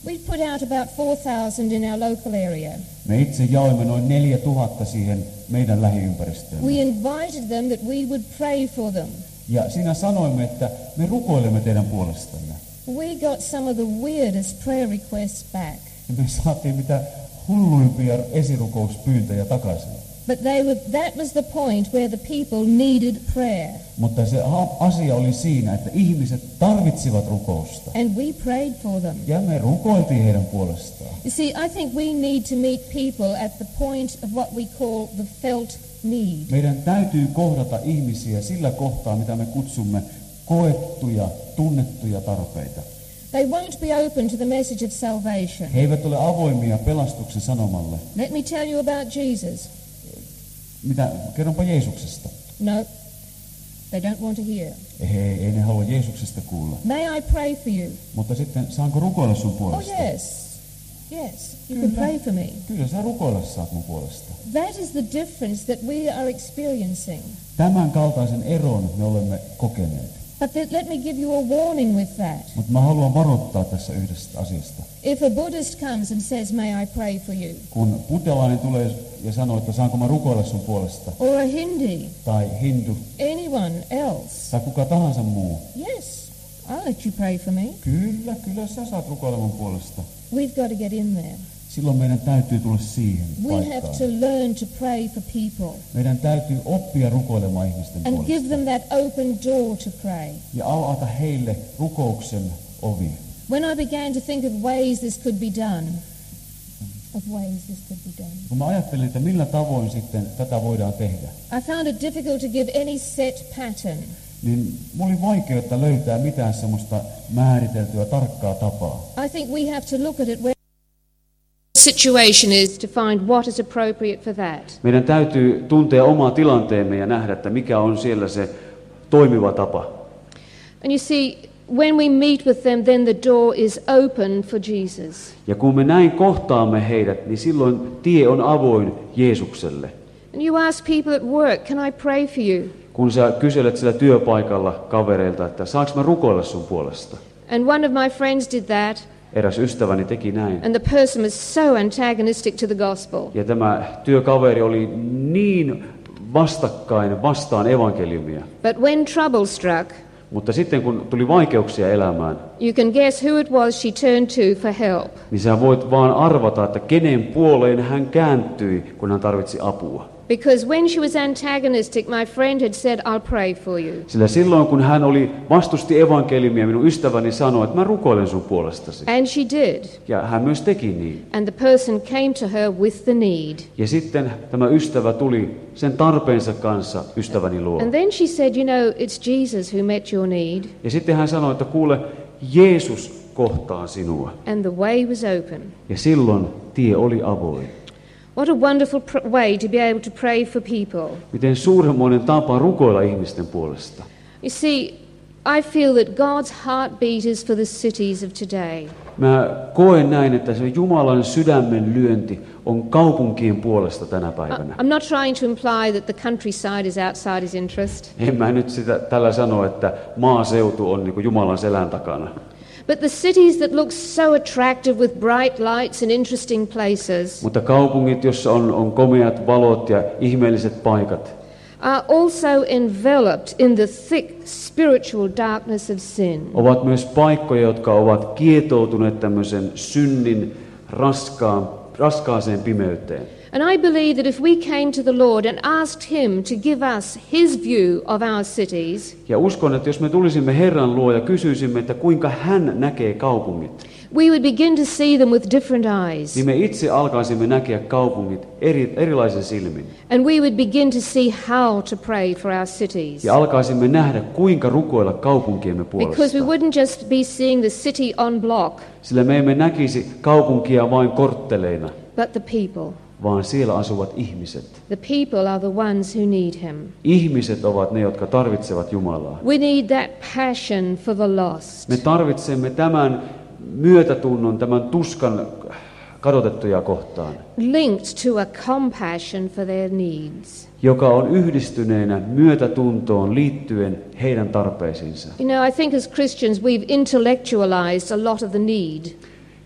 We put out about four thousand in our local area. Me itse jaoimme noin neljä tuhatta siihen meidän lähiympäristöön. We invited them that we would pray for them. Ja siinä sanoimme, että me rukoilemme teidän puolestanne. We got some of the weirdest prayer requests back. Ja me saatiin mitä hulluimpia esirukouspyyntöjä takaisin. But they were, that was the point where the people needed prayer. Mutta se asia oli siinä, että ihmiset tarvitsivat rukousta. And we prayed for them. Ja me rukoiltiin heidän puolestaan. You see, I think we need to meet people at the point of what we call the felt need. Meidän täytyy kohdata ihmisiä sillä kohtaa, mitä me kutsumme koettuja, tunnettuja tarpeita. They won't be open to the message of salvation. He eivät ole avoimia pelastuksen sanomalle. Let me tell you about Jesus. Mitä? Kerronpa Jeesuksesta. No, they don't want to hear. Ei, ei ne halua Jeesuksesta kuulla. May I pray for you? Mutta sitten saanko rukoilla sun Oh puolesta? yes, yes, you can pray for me. Kyllä sä rukoilla saat mun puolesta. That is the difference that we are experiencing. Tämän kaltaisen eron me olemme kokeneet. But th- let me give you a warning with that. Mutta mä haluan varoittaa tässä yhdestä asiasta. If a Buddhist comes and says, may I pray for you? Kun buddhalainen tulee ja sanoo, että saanko mä rukoilla sun puolesta, Or a Hindi, tai hindu, anyone else? tai kuka tahansa muu. Yes, I'll let you pray for me. Kyllä, kyllä sä saat rukoilla mun puolesta. We've got to get in there. Silloin meidän täytyy tulla siihen We have paikkaan. to learn to pray for people Meidän täytyy oppia rukoilemaan ihmisten and give puolesta. them that open door to pray. Ja avata heille rukouksen ovi. When I began to think of ways this could be done, of ways this could be done, Kun mä ajattelin, että millä tavoin sitten tätä voidaan tehdä, I found it difficult to give any set pattern. niin mulla oli vaikeutta löytää mitään semmoista määriteltyä tarkkaa tapaa. I think we have to look at it where the situation is to find what is appropriate for that. Meidän täytyy tuntea omaa tilanteemme ja nähdä, että mikä on siellä se toimiva tapa. And you see, when we meet with them, then the door is open for Jesus. Ja kun me näin kohtaamme heidät, niin silloin tie on avoin Jeesukselle. And you ask people at work, can I pray for you? Kun sä kyselet sillä työpaikalla kavereilta, että saanko mä rukoilla sun puolesta? And one of my friends did that, Eräs ystäväni teki näin. and the person was so antagonistic to the gospel. Ja tämä työkaveri oli niin vastakkain vastaan evankeliumia. But when trouble struck, Mutta sitten kun tuli vaikeuksia elämään, you can guess who it was she turned to for help. niin sä voit vaan arvata, että kenen puoleen hän kääntyi, kun hän tarvitsi apua. Because when she was antagonistic, my friend had said, I'll pray for you. Sillä silloin, kun hän oli vastusti evankeliumia, minun ystäväni sanoi, että mä rukoilen sun puolestasi. And she did. Ja hän myös teki niin. And the person came to her with the need. Ja sitten tämä ystävä tuli sen tarpeensa kanssa ystäväni luo. And then she said, you know, it's Jesus who met your need. Ja sitten hän sanoi, että kuule, Jeesus kohtaa sinua. And the way was open. Ja silloin tie oli avoin. What a wonderful pr- way to be able to pray for people. Miten suuremmoinen tapa rukoilla ihmisten puolesta. You see, I feel that God's heartbeat is for the cities of today. Mä koen näin, että se Jumalan sydämen lyönti on kaupunkien puolesta tänä I- päivänä. I'm not trying to imply that the countryside is outside his interest. En mä nyt sitä tällä sano, että maaseutu on niin kuin Jumalan selän takana. But the cities that look so attractive with bright lights and interesting places Mutta kaupungit, jossa on, on komeat valot ja ihmeelliset paikat, are also enveloped in the thick spiritual darkness of sin. ovat myös paikkoja, jotka ovat kietoutuneet tämmöisen synnin raskaan, raskaaseen pimeyteen. And I believe that if we came to the Lord and asked him to give us his view of our cities, Ja uskon, että jos me tulisimme Herran luo ja kysyisimme, että kuinka hän näkee kaupungit, we would begin to see them with different eyes. niin me itse alkaisimme näkeä kaupungit eri, erilaisin silmin. And we would begin to see how to pray for our cities. Ja alkaisimme nähdä, kuinka rukoilla kaupunkiemme Because we puolesta. wouldn't just be seeing the city on block, Sillä me emme näkisi kaupunkia vain kortteleina, but the people. vaan siellä asuvat ihmiset. The people are the ones who need him. Ihmiset ovat ne, jotka tarvitsevat Jumalaa. We need that passion for the lost. Me tarvitsemme tämän myötätunnon, tämän tuskan kadotettuja kohtaan, Linked to a compassion for their needs. joka on yhdistyneenä myötätuntoon liittyen heidän tarpeisiinsa. You know, I think as Christians we've intellectualized a lot of the need.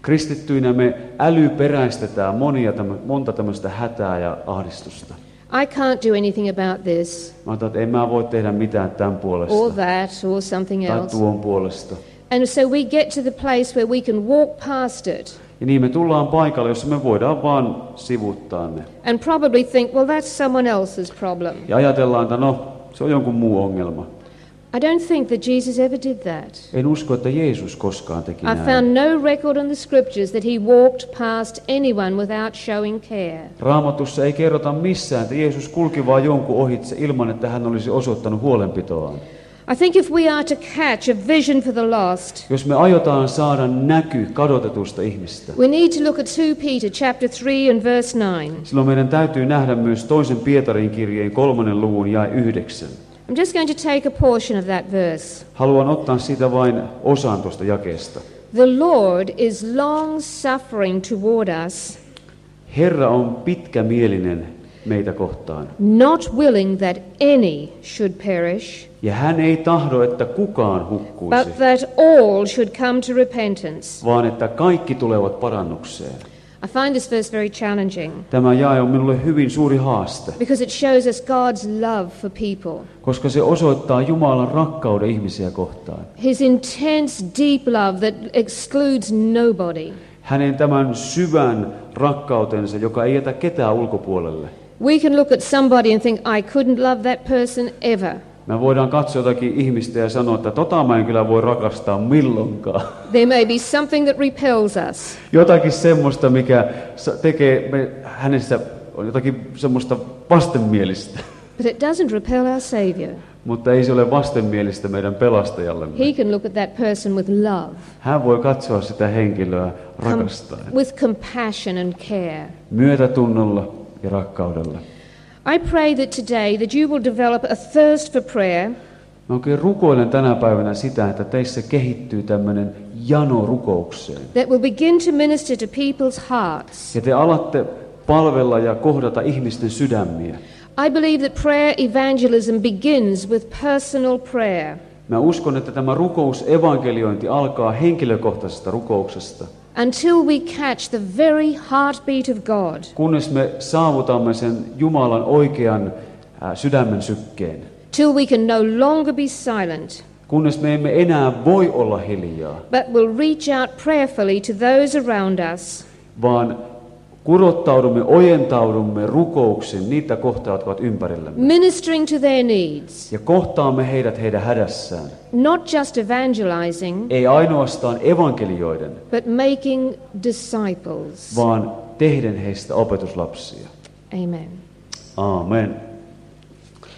Kristittyinä me älyperäistetään monia, monta tämmöistä hätää ja ahdistusta. I can't do anything about this. Mä ajattelin, että en mä voi tehdä mitään tämän puolesta. Or that, or something Tai else. tuon puolesta. And so we get to the place where we can walk past it. Ja niin me tullaan paikalle, jossa me voidaan vaan sivuttaa ne. And probably think, well, that's someone else's problem. Ja ajatellaan, että no, se on jonkun muu ongelma. I don't think that Jesus ever did that. En usko, että Jeesus koskaan teki I näin. found no record in the scriptures that he walked past anyone without showing care. Raamatussa ei kerrota missään, että Jeesus kulki vaan jonkun ohitse ilman, että hän olisi osoittanut huolenpitoaan. I think if we are to catch a vision for the lost, Jos me aiotaan saada näky kadotetusta ihmistä, we need to look at Second Peter chapter three and verse nine. silloin meidän täytyy nähdä myös toisen Pietarin kirjeen kolmannen luvun jae yhdeksän. I'm just going to take a portion of that verse. Haluan ottaa siitä vain osan tuosta jakeesta. The Lord is long suffering toward us, Herra on pitkämielinen meitä kohtaan, not willing that any should perish, ja hän ei tahdo, että kukaan hukkuisi, but that all should come to repentance. vaan että kaikki tulevat parannukseen. I find this verse very challenging Tämä jae on minulle hyvin suuri haaste, because it shows us God's love for people. koska se osoittaa Jumalan rakkauden ihmisiä kohtaan. His intense, deep love that excludes nobody. Hänen tämän syvän rakkautensa, joka ei jätä ketään ulkopuolelle. We can look at somebody and think, I couldn't love that person ever. Me voidaan katsoa jotakin ihmistä ja sanoa, että tota mä en kyllä voi rakastaa milloinkaan. There may be something that repels us. Jotakin semmoista, mikä tekee me, hänestä jotakin semmoista vastenmielistä. But it doesn't repel our Saviour. Mutta ei se ole vastenmielistä meidän pelastajallemme. He can look at that person with love, Hän voi katsoa sitä henkilöä rakastaen, with compassion and care. myötätunnolla ja rakkaudella. I pray that today that you will develop a thirst for prayer, Mä oikein rukoilen tänä päivänä sitä, että teissä kehittyy tämmöinen jano rukoukseen. that will begin to minister to people's hearts. Ja te alatte palvella ja kohdata ihmisten sydämiä. I believe that prayer evangelism begins with personal prayer. Mä uskon, että tämä rukousevankeliointi alkaa henkilökohtaisesta rukouksesta, Until we catch the very heartbeat of God. kunnes me saavutamme sen Jumalan oikean ää, sydämen sykkeen. Till we can no longer be silent, Kunnes me emme enää voi olla hiljaa, but will reach out prayerfully to those around us, vaan kurottaudumme, ojentaudumme rukouksen niitä kohtaa, jotka ovat ympärillämme. ministering to their needs, Ja kohtaamme heidät heidän hädässään. not just evangelizing, Ei ainoastaan evankelioiden, but making disciples. vaan tehden heistä opetuslapsia. Amen. Aamen.